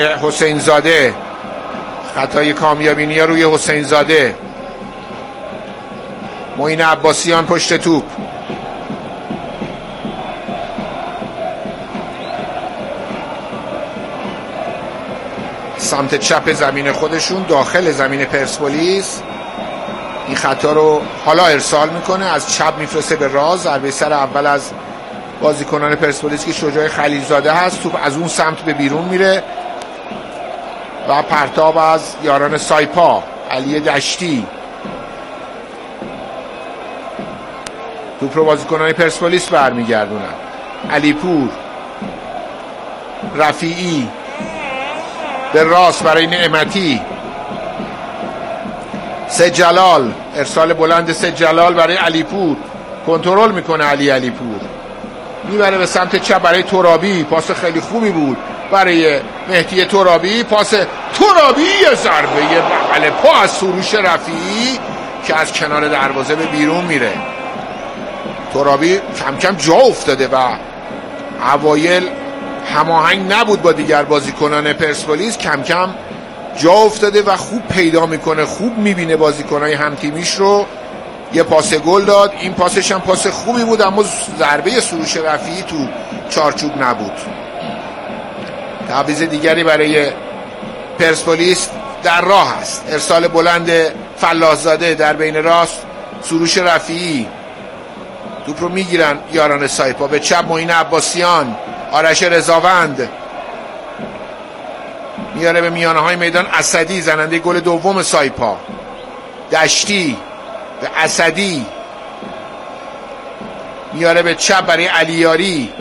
حسین زاده، خطای کامیابینی ها روی حسین زاده. معین عباسیان پشت توپ، سمت چپ زمین خودشون داخل زمین پرسپولیس. این خطا رو حالا ارسال میکنه، از چپ میفرسته به راست. ضربه سر اول از بازیکنان پرسپولیس که شجاع خلیلزاده هست. توپ از اون سمت به بیرون میره و پرتاب از یاران سایپا. علی دشتی توپ رو بازیکنان پرسپولیس برمیگردونن. علیپور، رفیعی به راست برای نعمتی. سجلال، ارسال بلند سجلال برای علیپور، کنترل میکنه علیپور، میبره به سمت چپ برای ترابی. پاس خیلی خوبی بود برای مهدی ترابی. پاس ترابی، یه ضربه بغل پا از سروش رفیعی که از کنار دروازه به بیرون میره. ترابی کم کم جا افتاده و اوایل هماهنگ نبود با دیگر بازیکنان پرسپولیس. کم کم جا افتاده و خوب پیدا میکنه، خوب میبینه بازیکنای همتیمیش رو. یه پاس گل داد. این پاسش هم پاس خوبی بود، اما ضربه سروش رفیعی تو چارچوب نبود. تعویض دیگری برای پرسپولیس در راه است. ارسال بلند فلاحزاده در بین راست، سروش رفیعی. توپ رو میگیرن یاران سایپا. به چپ معین عباسیان، آرش رضاوند میاره به میانه های میدان. اسدی زننده گل دوم سایپا. دشتی به اسدی میاره به چپ برای علیاری.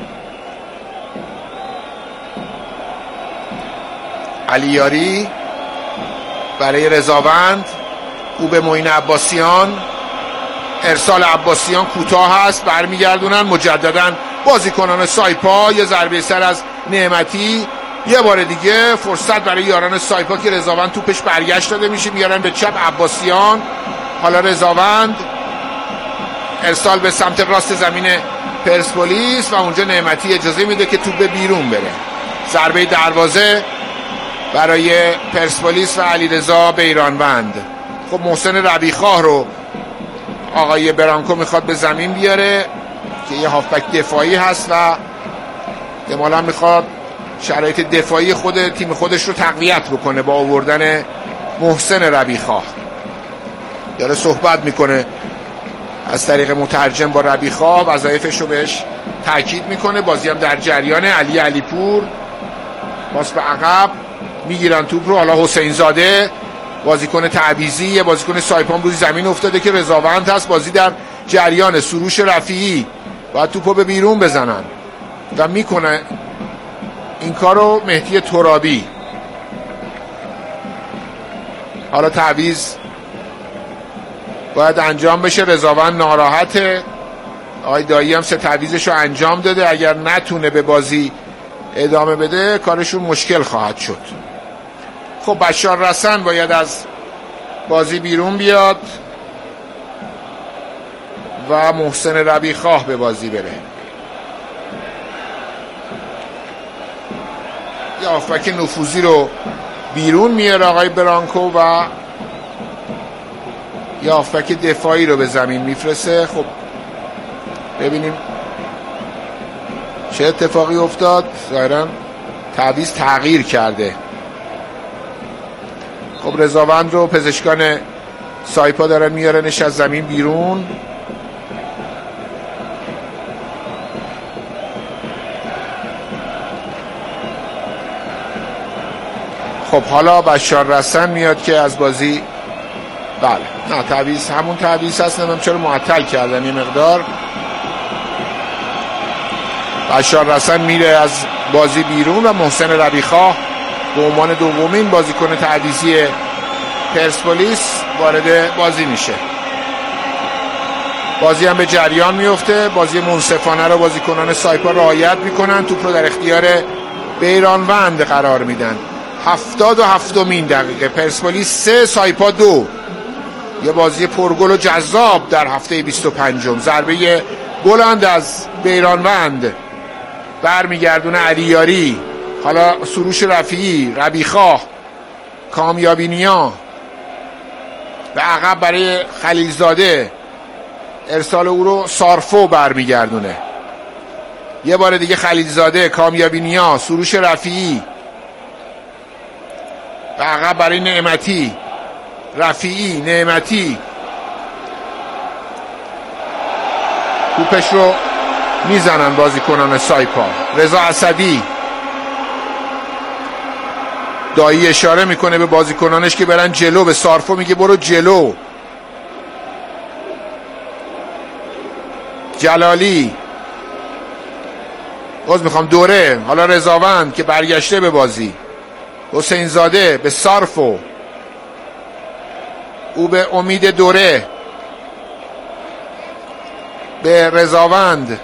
علیاری برای رضاوند، او به معین عباسیان. ارسال عباسیان کوتاه هست، برمیگردونن مجددا بازیکنان سایپا. یه ضربه سر از نعمتی. یه بار دیگه فرصت برای یاران سایپا که رضاوند توپش برگشت داده میشه. میارن به چپ عباسیان، حالا رضاوند. ارسال به سمت راست زمین پرسپولیس و اونجا نعمتی اجازه میده که توپ به بیرون بره. ضربه دروازه برای پرسپولیس و علیرضا بیرانوند. خب محسن ربیخواه رو آقای برانکو میخواد به زمین بیاره که یه هافبک دفاعی هست و احتمالاً میخواد شرایط دفاعی خود تیم خودش رو تقویت بکنه با آوردن محسن ربیخواه. داره صحبت میکنه از طریق مترجم با ربیخواه، وظایفش رو بهش تاکید میکنه. بازی هم در جریان. علیپور پاس به عقب، میگیرن توپ رو. حالا حسین زاده بازیکن تعویضی، یه بازیکن سایپان روی زمین افتاده که رضاوند هست. بازی در جریان. سروش رفیعی باید توپو به بیرون بزنن و میکنه این کارو مهدی ترابی. حالا تعویض باید انجام بشه. رضاوند ناراحته. آقای دایی هم 3 تعویضش رو انجام داده. اگر نتونه به بازی ادامه بده کارشون مشکل خواهد شد. خب بشار رسن باید از بازی بیرون بیاد و محسن ربیخواه به بازی بره. یه هافبک نفوذی رو بیرون میاره آقای برانکو و یه هافبک دفاعی رو به زمین میفرسته. خب ببینیم چه اتفاقی افتاد. ظاهراً تعویض تغییر کرده. خب رضاوند رو پزشکان سایپا دارن میارنش از زمین بیرون. خب حالا بشار رسن میاد که از بازی. بله نه تعویض همون تعویض هست، نمیدونم چرا معطل کردن یه مقدار. بشار رسن میره از بازی بیرون و محسن ربیخواه به عنوان دومین بازیکن تعویضی پرسپولیس وارد بازی میشه. بازی هم به جریان میفته. بازی منصفانه رو بازیکنان سایپا رعایت میکنن. توپ رو در اختیار بیرانوند قرار میدن. 77مین دقیقه. پرسپولیس 3 سایپا 2. یه بازی پرگل و جذاب در هفته 25م. ضربه بلند از بیرانوند برمیگردونه علیاری. حالا سروش رفیعی، ربیخواه، کامیابی نیا به عقب برای خلیلزاده، ارسال او رو سارفو برمیگردونه. یه بار دیگه خلیلزاده، کامیابی نیا، سروش رفیعی به عقب برای نعمتی، رفیعی، نعمتی، توپش رو میزنن بازیکنان سایپا. رضا اسدی، دایی اشاره میکنه به بازیکنانش که برن جلو، به سارفو میگه برو جلو. جلالی، میخوام دوره، حالا رضاوند که برگشته به بازی، حسین زاده به سارفو، او به امید دوره، به رضاوند،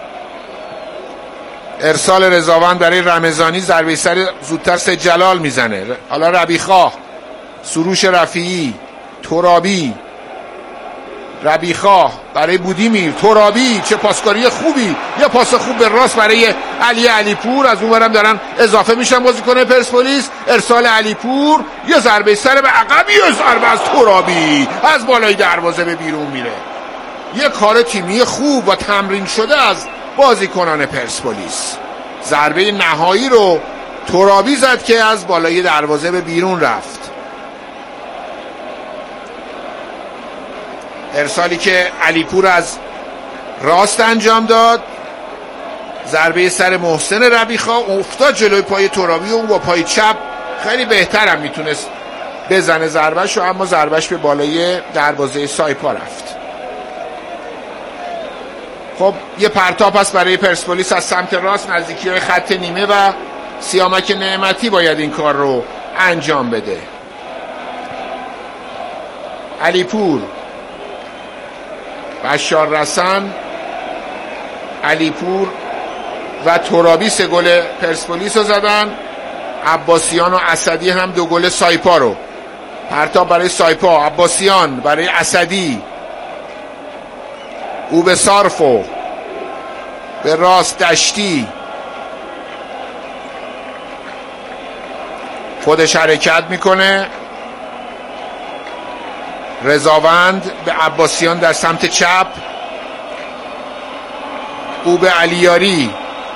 ارسال رضاوند برای رمضانی، ضربه سر زودتر سه جلال میزنه. حالا ربیخواه، سروش رفیعی، ترابی، ربیخواه برای بودیمیر، ترابی، چه پاسکاری خوبی، یه پاس خوب به راست برای علیپور. از اون برم دارن اضافه میشن بازیکن پرسپولیس، ارسال علیپور، یه ضربه سر به عقب، یه ضربه از ترابی از بالای دروازه به بیرون میره. یه کار تیمی خوب و تمرین شده از بازیکنان پرسپولیس. ضربه نهایی رو ترابی زد که از بالای دروازه به بیرون رفت. ارسالی که علیپور از راست انجام داد، ضربه سر محسن ربیخواه افتاد جلوی پای ترابی و اون با پای چپ خیلی بهترم میتونست بزنه ضربهش رو، اما ضربهش به بالای دروازه سایپا رفت. خب یه پرتاب هست برای پرسپولیس از سمت راست، نزدیکی های خط نیمه و سیامک نعمتی باید این کار رو انجام بده. علیپور، بشار رسن، علیپور و ترابی سه گل پرسپولیس رو زدن. عباسیان و اسدی هم دو گل سایپا رو. پرتاب برای سایپا، عباسیان برای اسدی، او به سارفو، به راست دشتی، خودش حرکت میکنه. رضاوند به عباسیان در سمت چپ، او به علیاری،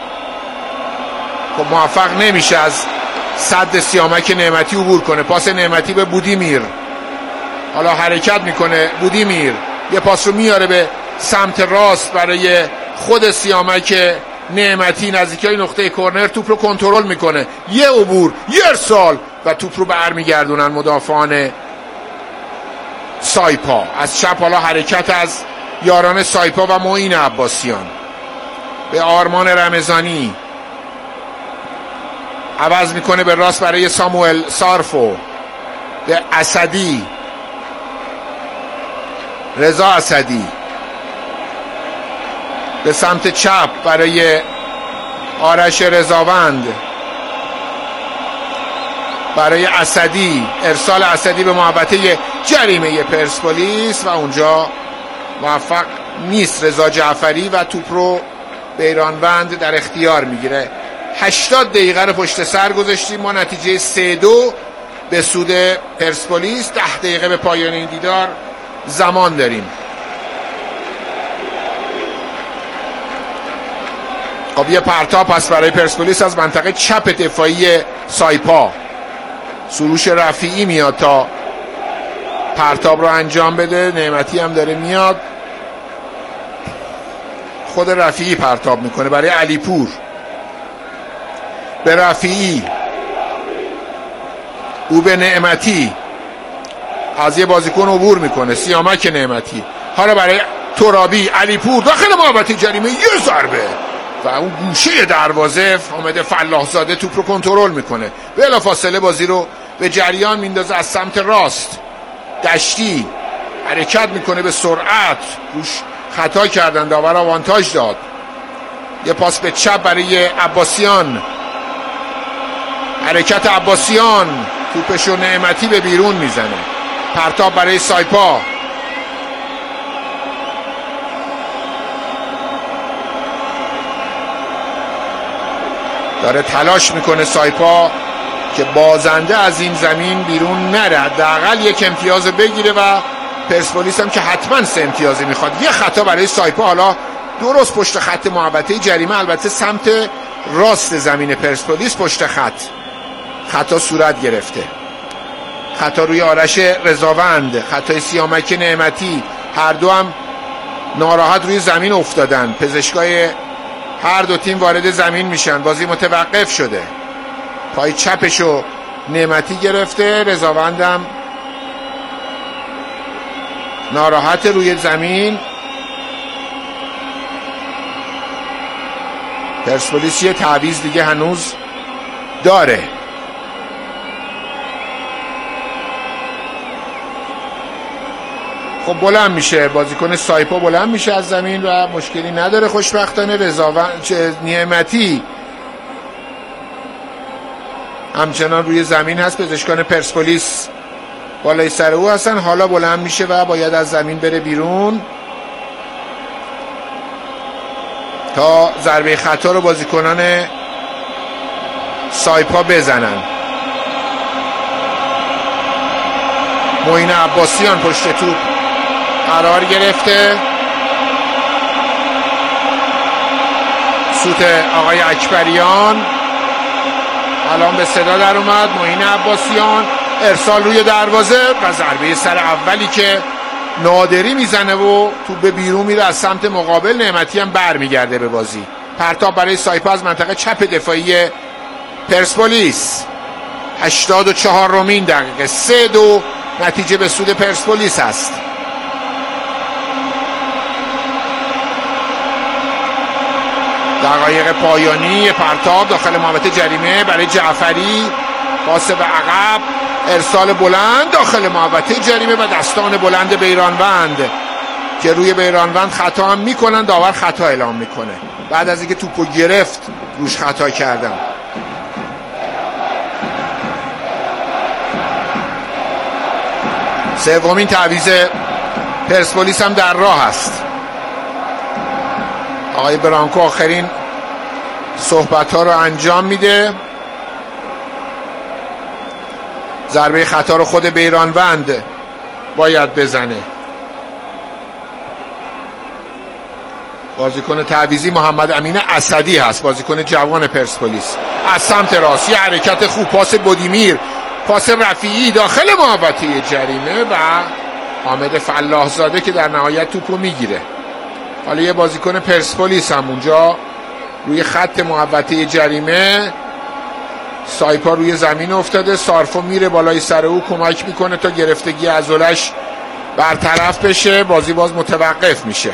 خب موفق نمیشه از صد سیامک نعمتی عبور کنه. پاس نعمتی به بودیمیر، حالا حرکت میکنه بودیمیر، یه پاس رو میاره به سمت راست برای خود سیامک نعمتی، نزدیکی های نقطه کرنر، توپ رو کنترل میکنه، یه عبور، یه ارسال و توپ رو برمیگردونن مدافعان سایپا. از چپ حالا حرکت از یاران سایپا و معین عباسیان به آرمان رمضانی، عوض میکنه به راست برای ساموئل سارفو، به اسدی، رضا اسدی، به سمت چپ برای آرش رضاوند، برای اسدی، ارسال اسدی به محوطه جریمه پرسپولیس و اونجا موفق نیست رضا جعفری و توپ رو بیرانوند در اختیار میگیره. 80 دقیقه رو پشت سر گذاشتیم، ما نتیجه 3-2 به سود پرسپولیس. 10 دقیقه به پایان این دیدار زمان داریم. خب یه پرتاب هست برای پرسپولیس از منطقه چپ دفاعی سایپا. سروش رفیعی میاد تا پرتاب رو انجام بده، نعمتی هم داره میاد، خود رفیعی پرتاب میکنه برای علیپور، به رفیعی، او به نعمتی، از یه بازیکن عبور میکنه سیامک نعمتی، حالا برای ترابی، علیپور داخل محوطه جریمه، یه ضربه و اون گوشه دروازه حامد فلاحزاده توپ رو کنترل میکنه، بلافاصله بازی رو به جریان میندازه. از سمت راست دشتی حرکت میکنه به سرعت، روش خطا کردن، داور آوانتاژ داد. یه پاس به چپ برای عباسیان، حرکت عباسیان، توپش رو نعمتی به بیرون میزنه. پرتاب برای سایپا، داره تلاش میکنه سایپا که بازنده از این زمین بیرون نره، حداقل یک امتیاز بگیره و پرسپولیس هم که حتما 3 امتیازی میخواد. یه خطا برای سایپا، حالا درست پشت خط محوطه جریمه، البته سمت راست زمین پرسپولیس پشت خطا صورت گرفته. خطا روی آرش رضاوند، خطای سیامک نعمتی، هر دو هم ناراحت روی زمین افتادن. پزشکای هر دو تیم وارد زمین میشن. بازی متوقف شده. پای چپشو نعمتی گرفته، رضاوندم ناراحت روی زمین. پرسپولیس یه تعویض دیگه هنوز داره. خب بلند میشه بازیکن سایپا، بلند میشه از زمین و مشکلی نداره خوشبختانه. نعمتی همچنان روی زمین هست. پزشکان پرسپولیس بالای سر او هستن. حالا بلند میشه و باید از زمین بره بیرون تا ضربه خطا رو بازیکنان سایپا بزنن. معین عباسیان پشت توپ قرار گرفته. سوت آقای اکبریان الان به صدا در اومد. معین عباسیان ارسال روی دروازه و ضربه سر اولی که نادری میزنه و توپ به بیرون میره از سمت مقابل. نعمتی هم برمیگرده به بازی. پرتاب برای سایپا از منطقه چپ دفاعی پرسپولیس. 84مین دقیقه 3-2 نتیجه به سود پرسپولیس است. دقایق پایانی پرتاب داخل محوطه جریمه برای جعفری. پاس به عقب، ارسال بلند داخل محوطه جریمه و دستان بلند بیرانوند که روی بیرانوند خطا هم میکنن. داور خطا اعلام میکنه بعد از اینکه توپو گرفت روش خطا کردن. سومین تعویض پرسپولیس هم در راه است. آقای برانکو آخرین صحبت ها رو انجام میده. ضربه خطا رو خود بیرانوند باید بزنه. بازیکن تعویضی محمد امین اسدی هست، بازیکن جوان پرسپولیس. از سمت راست یه حرکت خوب، پاس بودیمیر، پاس رفیعی داخل محوطه جریمه و حامد فلاح زاده که در نهایت توپو میگیره. حالا یه بازیکن پرسپولیس هم اونجا روی خط محوطه جریمه. سایپا روی زمین افتاده. سارفو میره بالای سر او کمک میکنه تا گرفتگی عضلش برطرف بشه. بازی باز متوقف میشه.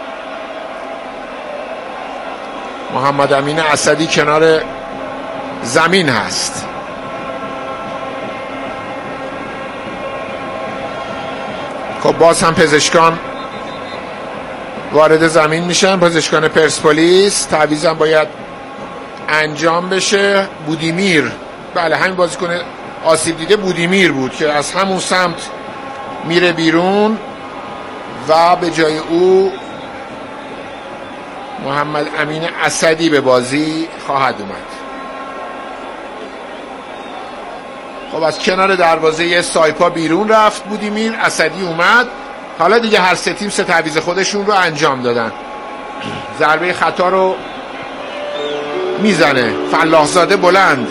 محمد امین اسدی کنار زمین هست. خب باز هم پزشکان وارد زمین میشن. پزشکان پرسپولیس. تعویض هم باید انجام بشه. بودیمیر، بله همین بازیکن آسیب دیده بودیمیر بود که از همون سمت میره بیرون و به جای او محمد امین اسدی به بازی خواهد اومد. خب از کنار دروازه سایپا بیرون رفت بودیمیر. اسدی اومد. حالا دیگه هر سه تیم 3 تعویض خودشون رو انجام دادن. ضربه خطا رو میزنه فلاح زاده بلند.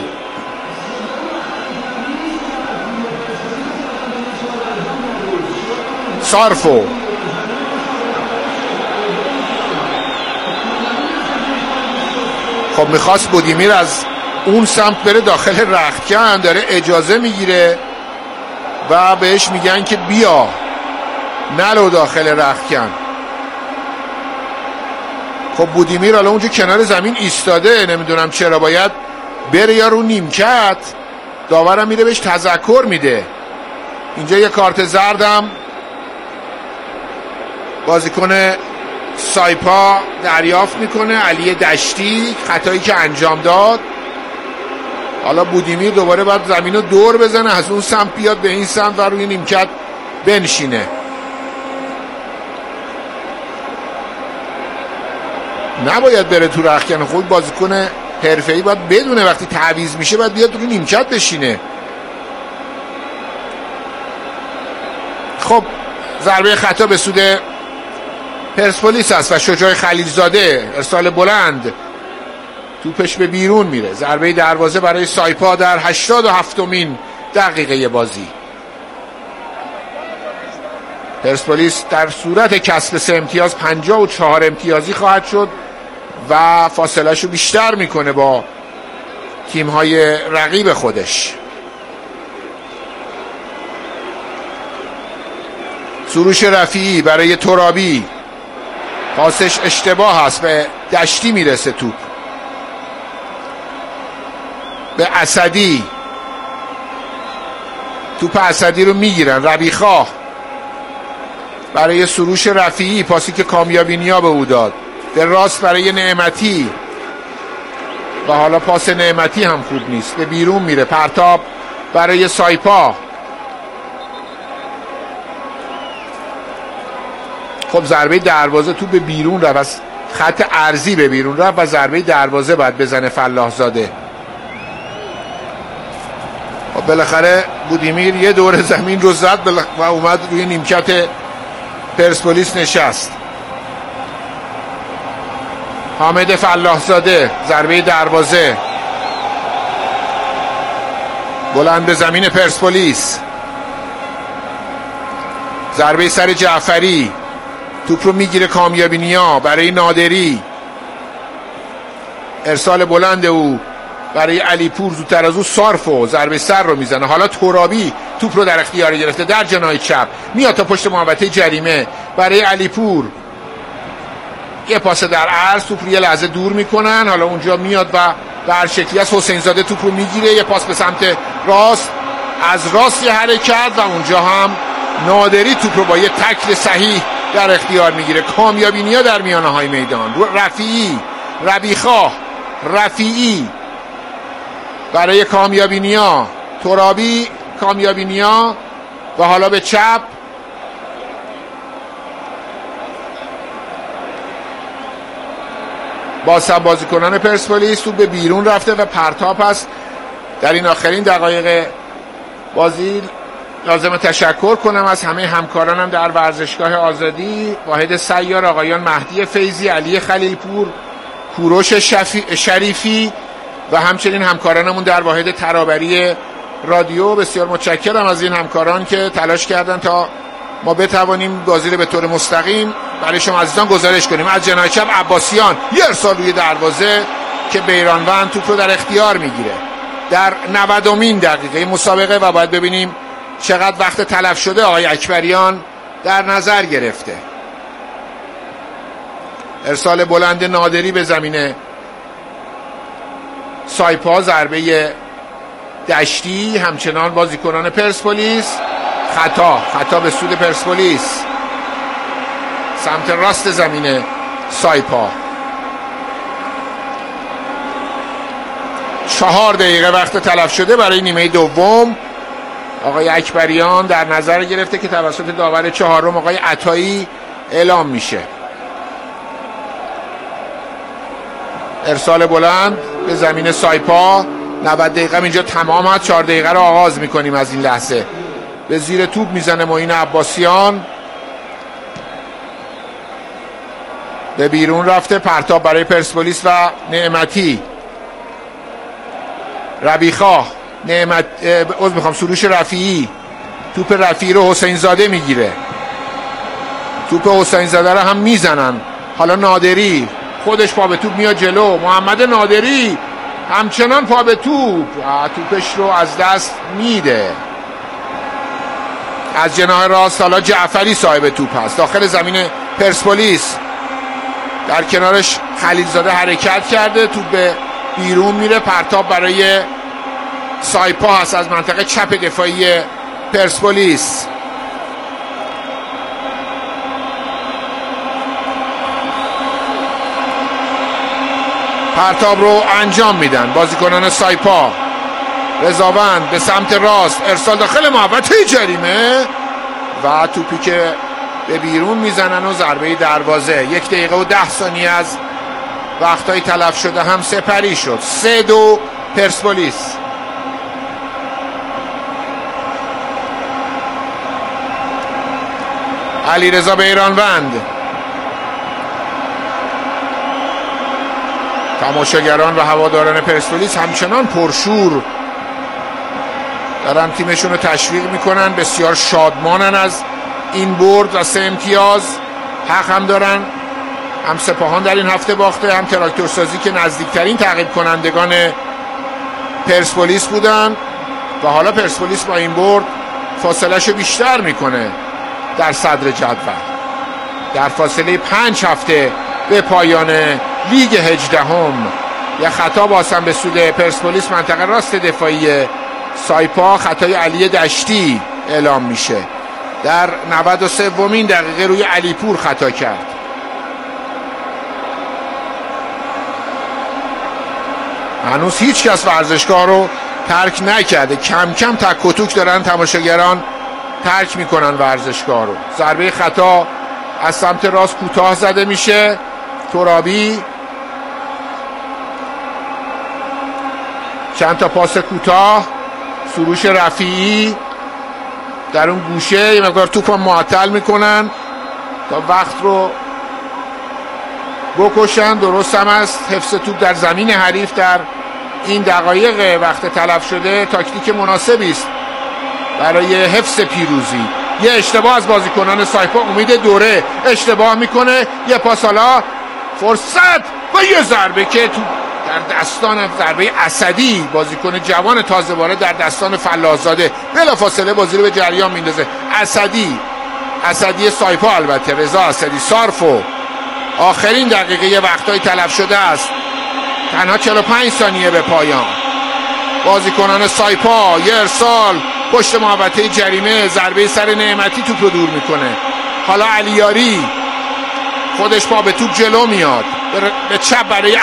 سارفو خب میخواست بودیمیر از اون سمت بره داخل رختکن، داره اجازه میگیره و بهش میگن که بیا نلو داخل رختکن. خب بودیمیر حالا اونجا کنار زمین ایستاده، نمیدونم چرا باید بره یا رو نیمکت. داورم میره بهش تذکر میده. اینجا یه کارت زردم بازیکن سایپا دریافت میکنه، علی دشتی، خطایی که انجام داد. حالا بودیمیر دوباره باید زمین رو دور بزنه، از اون سمت بیاد به این سمت و روی نیمکت بنشینه. نباید بره تو رختکن. خود بازیکن حرفه‌ای باید بدونه وقتی تعویض میشه باید بیاد روی نیمکت بشینه. خب ضربه خطا به سود پرسپولیس است و شجاع خلیلزاده ارسال بلند، توپش به بیرون میره. ضربه دروازه برای سایپا در 87مین دقیقه بازی. پرسپولیس در صورت کسب 3 امتیاز 54 امتیازی خواهد شد و فاصله‌اش رو بیشتر میکنه با تیم‌های رقیب خودش. سروش رفیعی برای ترابی، پاسش اشتباه است، به دشتی میرسه توپ. به اسدی، توپ اسدی رو میگیرن. ربیخا برای سروش رفیعی، پاسی که کامیابی نیا به او داد. به راست برای نعمتی و حالا پاس نعمتی هم خوب نیست، به بیرون میره. پرتاب برای سایپا. خب ضربه دروازه تو به بیرون رفت، از خط عرضی به بیرون رفت و ضربه دروازه باید بزنه فلاح زاده. خب بالاخره بودیمیر یه دور زمین رو زد و اومد روی نیمکت پرسپولیس نشست. حامد فلاح زاده، ضربه دروازه بلند به زمین پرسپولیس. ضربه سر جعفری، توپ رو میگیره کامیابی نیا برای نادری. ارسال بلند او برای علیپور، زودتر از او صارف و ضربه سر رو میزنه. حالا ترابی توپ رو در اختیار گرفته، در جناح چپ میاد تا پشت محوطه جریمه برای علیپور. یه پاس در عرض، توپ رو یه لحظه دور میکنن. حالا اونجا میاد و به هر شکلی از حسین زاده توپ رو میگیره. یه پاس به سمت راست، از راست یه حرکت و اونجا هم نادری توپ رو با یه تکل صحیح در اختیار میگیره. کامیابی نیا در میانه های میدان. رفیعی، ربیخا، رفیعی برای کامیابی نیا، ترابی، کامیابی نیا و حالا به چپ. باز هم بازیکنان پرسپولیس تو به بیرون رفته و پرتاب هست. در این آخرین دقایق بازی لازم تشکر کنم از همه همکارانم در ورزشگاه آزادی، واحد سیار، آقایان مهدی فیضی، علی خلیلپور، کوروش شریفی و همچنین همکارانمون در واحد ترابری رادیو. بسیار متشکرم از این همکاران که تلاش کردن تا ما بتوانیم بازی رو به طور مستقیم برای شما عزیزان گزارش کنیم. از جناح چپ عباسیان، یه ارسال روی دروازه که بیرانوند توپ رو در اختیار میگیره در 90مین دقیقه مسابقه و باید ببینیم چقدر وقت تلف شده آقای اکبریان در نظر گرفته. ارسال بلند نادری به زمین سایپا، ضربه دشتی همچنان بازیکنان پرسپولیس. خطا به سود پرسپولیس، سمت راست زمین سایپا. 4 دقیقه وقت تلف شده برای نیمه دوم. آقای اکبریان در نظر گرفته که توسط داور چهارم آقای عطایی اعلام میشه. ارسال بلند به زمین سایپا. 90 دقیقه اینجا تمام هست. 4 دقیقه رو آغاز میکنیم از این لحظه. به زیر توپ میزنه معین عباسیان، به بیرون رفته. پرتاب برای پرسپولیس و نعمتی. ربیخا، سروش رفیعی، توپ رفیعی رو حسین زاده میگیره. توپ حسین زاده رو هم میزنن. حالا نادری خودش پا به توپ میاد جلو. محمد نادری همچنان پا به توپ، توپش رو از دست میده. از جناح راست حالا جعفری صاحب توپ هست داخل زمین پرسپولیس. در کنارش خلیلزاده حرکت کرده، توپ به بیرون میره. پرتاب برای سایپا هست از منطقه چپ دفاعی پرسپولیس. پرتاب رو انجام میدن بازیکنان سایپا. رضاوند به سمت راست، ارسال داخل محوطه جریمه و توپی که به بیرون میزنن و ضربه دروازه. 1 دقیقه و 10 ثانیه از وقتای تلف شده هم سپری شد. 3-2 پرسپولیس. علیرضا بیرانوند. تماشاگران و هواداران پرسپولیس همچنان پرشور دارن تیمشون رو تشویق میکنن، بسیار شادمانن از این برد و 3 امتیاز. حق هم دارن. هم سپاهان در این هفته باخته، هم تراکتورسازی که نزدیکترین تعقیب کنندگان پرسپولیس بودن و حالا پرسپولیس با این برد فاصله‌شو بیشتر میکنه در صدر جدول. در فاصله 5 هفته به پایان لیگ 18ام یه خطا بازم به سود پرسپولیس منطقه راست دفاعی سایپا، خطای علی دشتی اعلام میشه. در 93مین دقیقه روی علیپور خطا کرد. هنوز هیچ کس ورزشگاه رو ترک نکرده. کم کم تک و توک دارن تماشاگران ترک میکنن ورزشگاه رو. ضربه خطا از سمت راست کوتاه زده میشه. ترابی چند تا پاس کوتاه، سروش رفیعی در اون گوشه، یه مقدار توپ هم معطل میکنن تا وقت رو بکشن. درست هم است، حفظ توپ در زمین حریف در این دقایق وقت تلف شده تاکتیک مناسبی است برای حفظ پیروزی. یه اشتباه از بازیکنان سایپا، امید دوره اشتباه میکنه، یه پاس حالا فرصت و یه ضربه که تو در دستان، ضربه اسدی، بازیکن جوان تازه وارد در دستان فلاح‌زاده بلافاصله بازی رو به جریان میندازه. اسدی سایپا، البته رضا اسدی صارفو. آخرین دقیقه وقتای تلف شده است، تنها 45 ثانیه به پایان. بازیکنان سایپا یه ارسال پشت محوطه جریمه، ضربه سر نعمتی توپ رو دور میکنه. حالا علیاری خودش پا به توپ جلو میاد، به چپ برای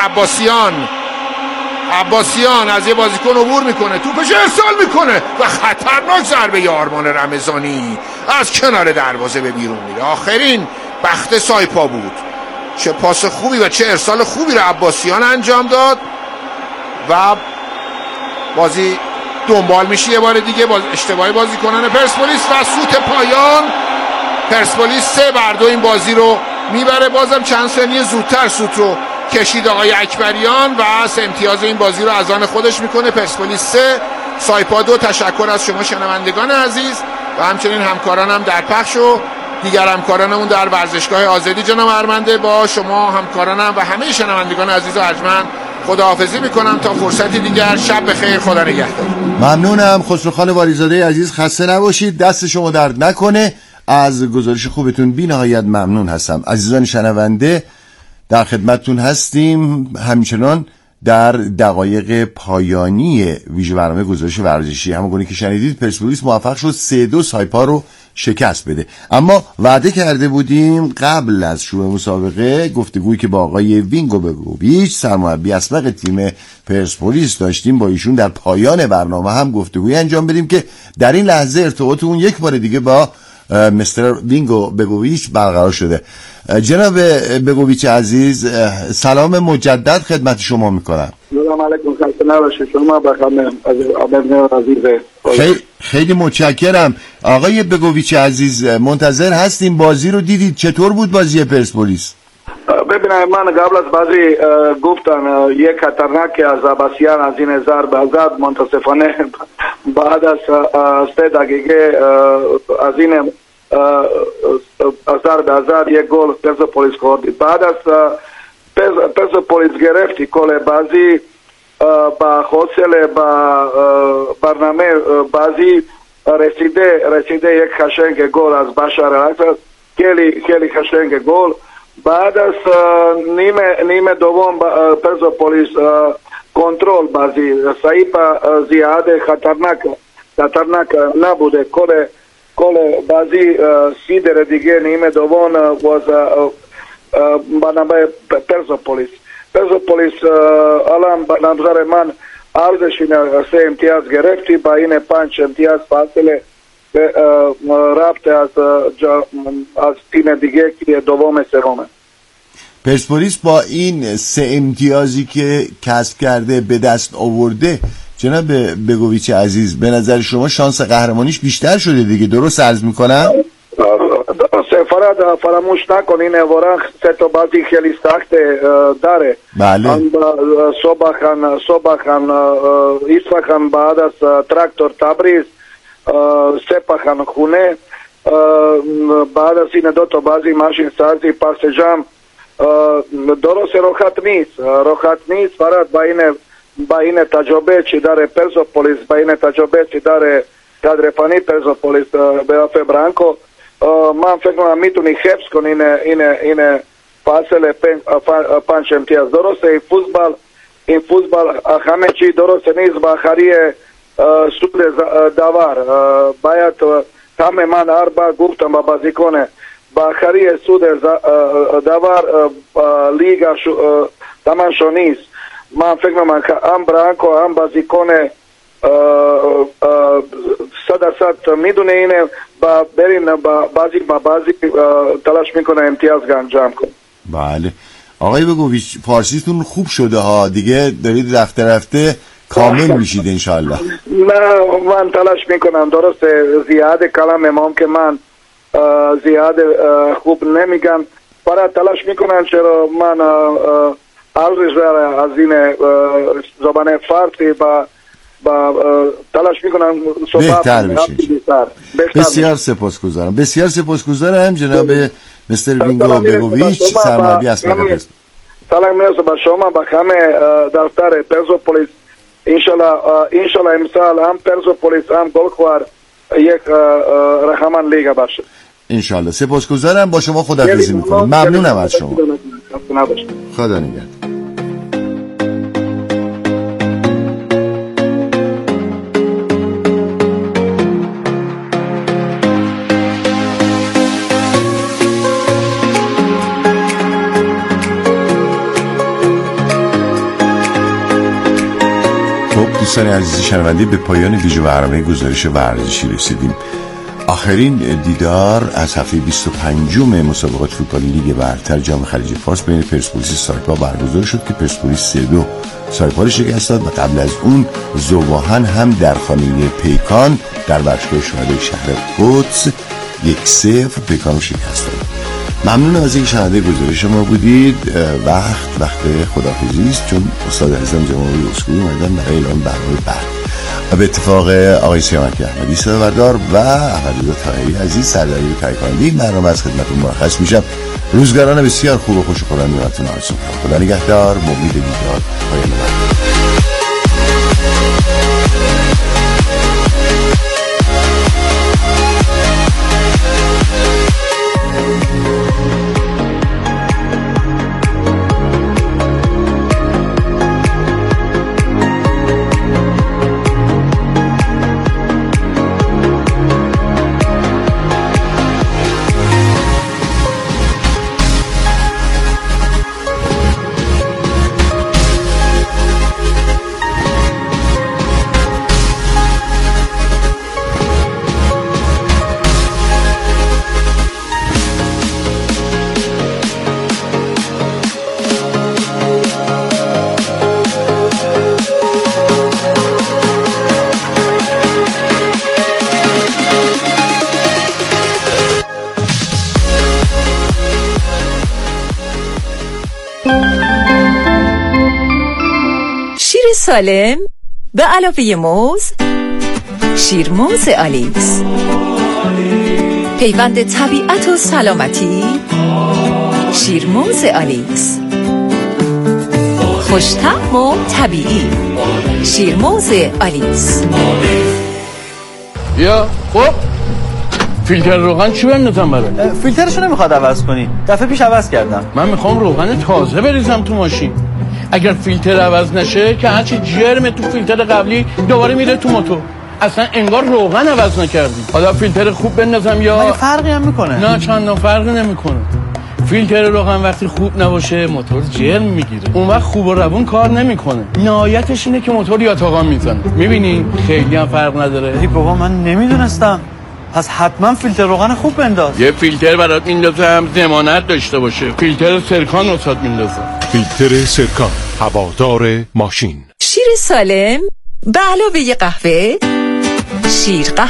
عباسیان از یه بازیکن عبور میکنه، توپش ارسال میکنه و خطرناک ضربه آرمان رمضانی از کنار دروازه به بیرون میره. آخرین بخت سایپا بود. چه پاس خوبی و چه ارسال خوبی رو عباسیان انجام داد و بازی دنبال میشه یه بار دیگه اشتباهی بازیکنان پرسپولیس و سوت پایان. پرسپولیس 3-2 این بازی رو میبره. بازم چند ثانیه زودتر سوت رو کشید آقای اکبریان و 3 امتیاز این بازی رو از آن خودش میکنه. پرسپولیس 3 سایپا 2. تشکر از شما شنوندگان عزیز و همچنین همکارانم در پخش و دیگر همکارانمون در ورزشگاه آزادی. جناب ارمنده، با شما همکارانم و همه شنوندگان عزیز و ارجمند خداحافظی میکنم تا فرصتی دیگر. شب بخیر، خدا نگهدار. ممنونم خسروخان واریزاده عزیز، خسته نباشید، دست شما درد نکنه. از گزارش خوبتون بی نهایت ممنون هستم. عزیزان شنونده، در خدمتتون هستیم همچنان در دقایق پایانی ویژه برنامه گزارش ورزشی. همونگونه که شنیدید پرسپولیس موفق شد 3-2 سایپا رو شکست بده، اما وعده کرده بودیم قبل از شروع مسابقه گفتگویی که با آقای وینگو بگوویچ سرمربی اسبق تیم پرسپولیس داشتیم، با ایشون در پایان برنامه هم گفتگویی انجام بدیم که در این لحظه ارتباطمون یک بار دیگه با مستر وینگو بگوویچ برقرار شده. جناب بگوویچ عزیز، سلام مجدد خدمت شما میکنم. سلام علیکم، خسته نباشید. شما بخیر عزیز. خیلی متشکرم. آقای بگوویچ عزیز، منتظر هستیم. بازی رو دیدید، چطور بود بازی پرسپولیس؟ ببینید، من قبل از بازی گفتم یک خطرناک از عباسیان از این ضربه زد، متاسفانه بعد از 3 دقیقه از این ضربه زد یک گل پرسپولیس خورد. بعد از پرسپولیس گرفتی کل بازی با حوصله با برنامه بازی رسیده یک خشنگ گل از بشار الاسد، خیلی خشنگ گل. بعد از نیمه دوم پرسپولیس کنترل بازی سایپا زیاده خطرناک نبوده. کل بازی 30 دقیقه دیگه نیمه دوم was برنامه پرسپولیس الان به نظر من ارزش 3 امتیاز گرفتی، با این 5 امتیاز فاصله رفته از تیم دیگه که دوم سومه. پرسپولیس با این 3 امتیازی که کسب کرده به دست آورده، جناب بگویچ عزیز، به نظر شما شانس قهرمانیش بیشتر شده دیگه، درست عرض میکنم؟ درسته فراد، فراموش نکنین واقعا 3 تا بازی خیلی سخت داره. بله. صبحان ایسفخان بعد از تراکتور تبریز، سپاهان خونه، بعد از این 2 تا بازی ماشین سازی پارسجام. درست راحت نیست فراد با این تجربه چی داره پرسپولیس، با این تجربه چی داره کادرفانی پرسپولیس به برانکو، من فکر کنم میتونی حفظ کنی این فاصله 5 امتیاز. درسته این فوتبال همه چی درست نیست، با آخری سود داور باید تماما 4 گفتم با بازیکن با آخری سود داور لیگا تمام شو نیست. من فکر کنم هم برانکو هم بازیکن 100% میدونه اینه با برین با بازی تلاش میکنه امتیاز انجام کنه. بله آقای بگویچ، فارسیتون خوب شده ها دیگه، دارید رفته کامل میشید انشالله. نه من تلاش میکنم، درسته زیاده کلمه ممکن من زیاده خوب نمیگم، برای تلاش میکنم چرا من از این زبان فارسی با تلاش میکنم بهتر بشید. بسیار سپاسگزارم جناب مستر وینگو بگویچ، سرمربی اسمت پرسپولیس. سلام میرسه با شما، با همه دفتر پرسپولیس. انشالله امسال هم پرسپولیس هم گلخوار یک رقمان لیگا باشه انشالله. سپاسگزارم، با شما خداحافظی میکنم. ممنونم از شما. خدا نگهدار. دوستان عزیز شنونده، به پایان ویژه برنامه گزارش ورزشی رسیدیم. آخرین دیدار از هفته 25 مسابقات فوتبال لیگ برتر جام خلیج فارس بین پرسپولیس سایپا برگزار شد که پرسپولیس 3-2 سایپا رو شکست داد و قبل از اون ذوباهن هم در خانه پیکان در ورزشگاه شهدای شهر قدس 1-0 پیکان رو شکست داد. ممنون از اینکه شنونده گزارش ما بودید. وقت خداحافظی است، چون استاد عزیزم جناب اسکوئی اومدن برای اعلام برنامه بعد. و به اتفاق آقای سیامک احمدی صدابردار و احمدرضا طاهری عزیز سردبیر تهیه‌کننده این برنامه از خدمتتون مرخص میشم. روزگاران بسیار خوب و خوش و خورم براتون آرزو می‌کنم. خدا نگهدار. امید دیدار پایان برنامه. سالم به علاوه موز، شیرموز آلیس، پیوند طبیعت و سلامتی، شیرموز آلیس، خوش‌طعم و طبیعی، شیرموز آلیس. یا خب فیلتر روغن چی بندازم برات؟ فیلترشو نمیخواد عوض کنی، دفعه پیش عوض کردم. من میخوام روغن تازه بریزم تو ماشین. اگر فیلتر عوض نشه که هرچی جرم تو فیلتر قبلی دوباره میره تو موتور، اصلا انگار روغن عوض نکردی. حالا فیلتر خوب بندازم یا مگه فرقی هم میکنه؟ نه چندان فرقی نمیکنه. فیلتر روغن وقتی خوب نباشه موتور جرم میگیره، اون وقت خوب و روون کار نمیکنه، نهایتش اینه که موتور یاتاقان میزنه. میبینی خیلی هم فرق نداره. ای بابا من نمیدونستم. پس حتما فیلتر روغن خوب بنداز. یه فیلتر برات میندازم ضمانت داشته باشه. فیلتر سرکان واسات میندازم. فیلتر سرکان، هوادار ماشین. شیر سالم به علاوه قهوه، شیر قهوه